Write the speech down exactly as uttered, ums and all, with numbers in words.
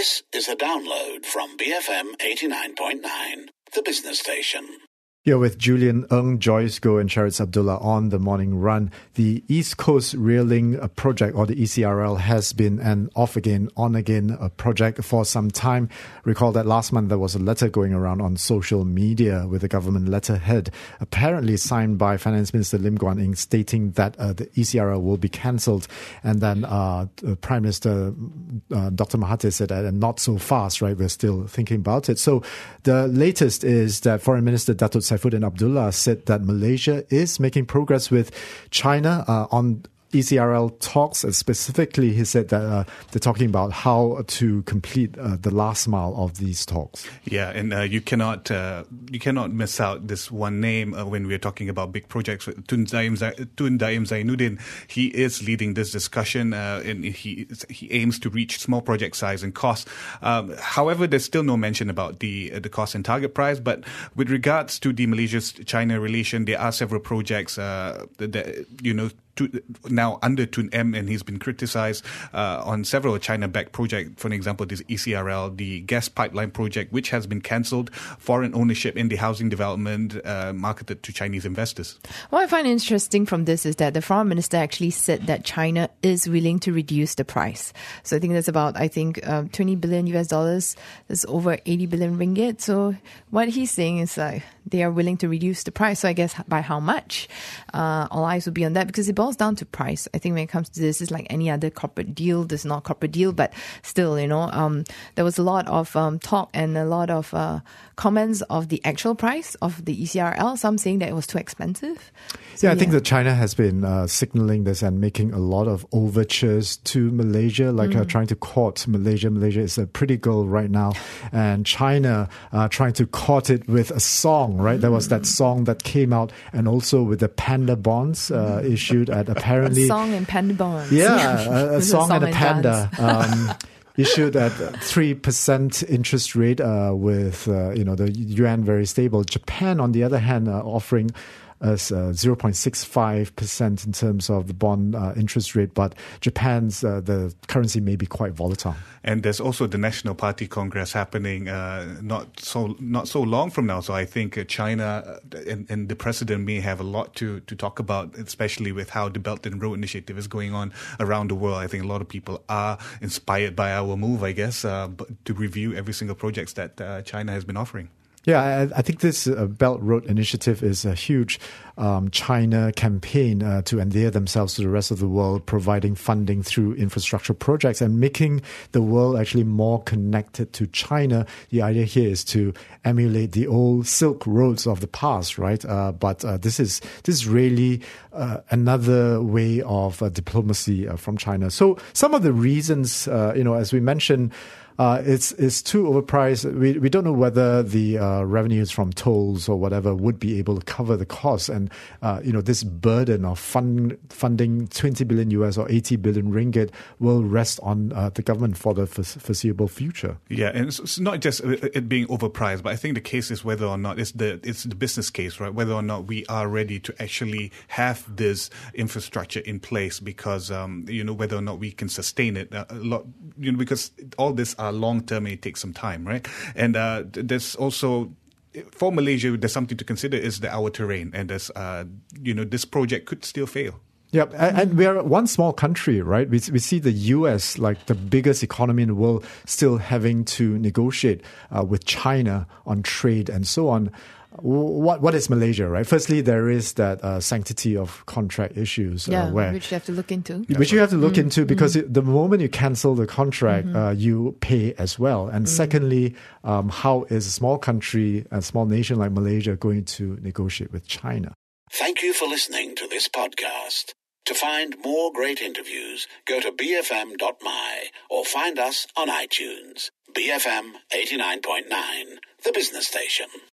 This is a download from B F M eighty-nine point nine, the business station. You're with Julian Ng, Joyce Goh and Charitz Abdullah on The Morning Run. The East Coast Rail Link project, or the E C R L, has been an off-again, on-again project for some time. Recall that last month there was a letter going around on social media with the government letterhead, apparently signed by Finance Minister Lim Guan Eng, stating that uh, the E C R L will be cancelled. And then uh, Prime Minister uh, Doctor Mahathir said that, and not so fast, right? We're still thinking about it. So the latest is that Foreign Minister Datuk Saifuddin Abdullah said that Malaysia is making progress with China uh, on E C R L talks. Uh, specifically, he said that uh, they're talking about how to complete uh, the last mile of these talks. Yeah, and uh, you cannot uh, you cannot miss out this one name uh, when we're talking about big projects. Tun Daim Tun Daim Zainuddin, he is leading this discussion, uh, and he he aims to reach small project size and cost. Um, however, there's still no mention about the uh, the cost and target price. But with regards to the Malaysia-China relation, there are several projects uh, that you know. To, now under Tun M, and he's been criticized uh, on several China-backed projects. For example, this E C R L, the gas pipeline project, which has been cancelled. Foreign ownership in the housing development uh, marketed to Chinese investors. What I find interesting from this is that the foreign minister actually said that China is willing to reduce the price. So I think that's about, I think, um, twenty billion U S dollars. That's over eighty billion ringgit. So what he's saying is like they are willing to reduce the price. So I guess by how much? Uh, all eyes will be on that, because it boils down to price. I think when it comes to this, it's like any other corporate deal. This is not a corporate deal, but still, you know, um, there was a lot of um, talk and a lot of uh, comments of the actual price of the E C R L. Some saying that it was too expensive. So, yeah, I yeah. think that China has been uh, signaling this and making a lot of overtures to Malaysia, like mm. uh, trying to court Malaysia. Malaysia is a pretty girl right now, and China uh, trying to court it with a song, right? Mm. There was that song that came out, and also with the panda bonds uh, mm. issued at apparently... A song and panda bonds. Yeah, a, a, song, a song and a panda. Um, issued at three percent interest rate uh, with, uh, you know, the yuan very stable. Japan, on the other hand, uh, offering us uh, zero point six five percent in terms of the bond uh, interest rate, but Japan's uh, the currency may be quite volatile. And there's also the National Party Congress happening uh, not so not so long from now. So I think uh, China and, and the president may have a lot to, to talk about, especially with how the Belt and Road Initiative is going on around the world. I think a lot of people are inspired by our move, I guess, uh, to review every single project that uh, China has been offering. Yeah, I, I think this uh, Belt Road Initiative is a huge um, China campaign uh, to endear themselves to the rest of the world, providing funding through infrastructure projects and making the world actually more connected to China. The idea here is to emulate the old Silk Roads of the past, right? Uh, but uh, this is this is really uh, another way of uh, diplomacy uh, from China. So some of the reasons, uh, you know, as we mentioned, Uh, it's it's too overpriced. We we don't know whether the uh, revenues from tolls or whatever would be able to cover the costs, and uh, you know, this burden of fund, funding twenty billion U S or eighty billion ringgit will rest on uh, the government for the foreseeable future. Yeah, and it's, it's not just it being overpriced, but I think the case is whether or not it's the it's the business case, right? Whether or not we are ready to actually have this infrastructure in place, because um, you know, whether or not we can sustain it. Uh, a lot, you know, because all this are long term and it takes some time, right? And uh, there's also, for Malaysia, there's something to consider is the our terrain, and there's uh, you know, this project could still fail. Yeah, and, and we're one small country, right? We we see the U S, like the biggest economy in the world, still having to negotiate uh, with China on trade and so on. What what is Malaysia, right? Firstly, there is that uh, sanctity of contract issues, yeah, uh, where which you have to look into. Which you have to look mm, into because mm. it, the moment you cancel the contract, mm-hmm. uh, you pay as well. And mm. secondly, um, how is a small country, a small nation like Malaysia, going to negotiate with China? Thank you for listening to this podcast. To find more great interviews, go to b f m dot m y or find us on iTunes. B F M eighty-nine point nine, the business station.